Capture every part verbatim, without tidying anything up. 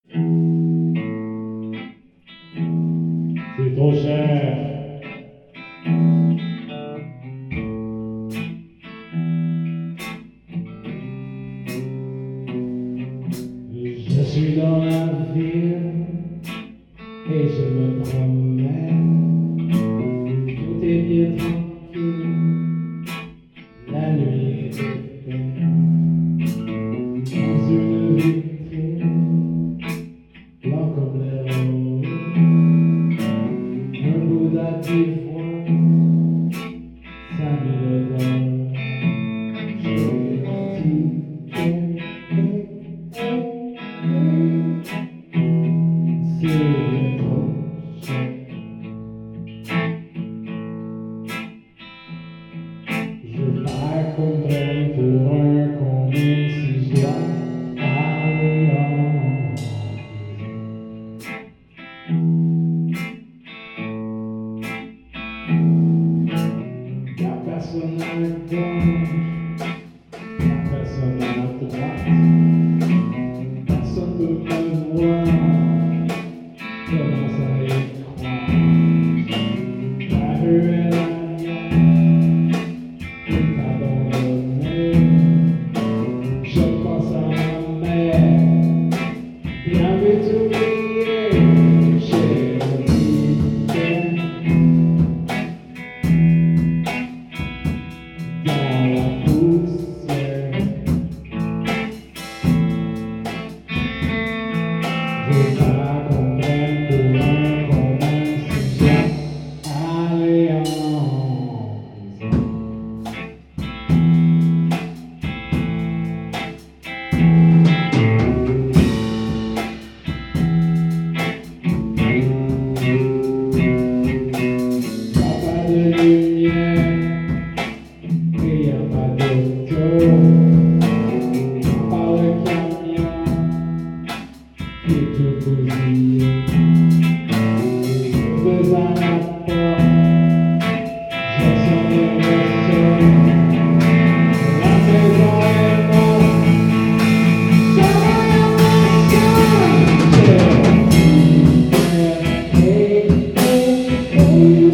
C'est trop cher. Je suis dans la ville et je me promène. Tout est bien tranquille, la nuit est éteinte. Dans une vitrine, blanc comme l'héroïne, un Bouddha d'ivoire, cinq mille dollars. J'ai un ticket. C'est trop cher. Je pars comme peine pour un combien si je dois aller en prison. Y'a personne à gauche, y'a personne à droite, personne peut me voir. Comment ça y croire? La rue est la mienne, tout abandonné. Je pense à ma mère, bien vite oubliée. J'ai oublié dans la poussière. Je pars comme peine pour un combien si je dois aller en prison. Y'a pas de lumière et y'a pas d'auto. Par le camion qui est tout bousillé. Deux à la porte, je sens les restos. La maison est morte, ça va y avoir ça. Hey, hey, hey.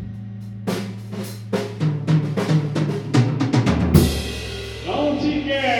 Long ticket.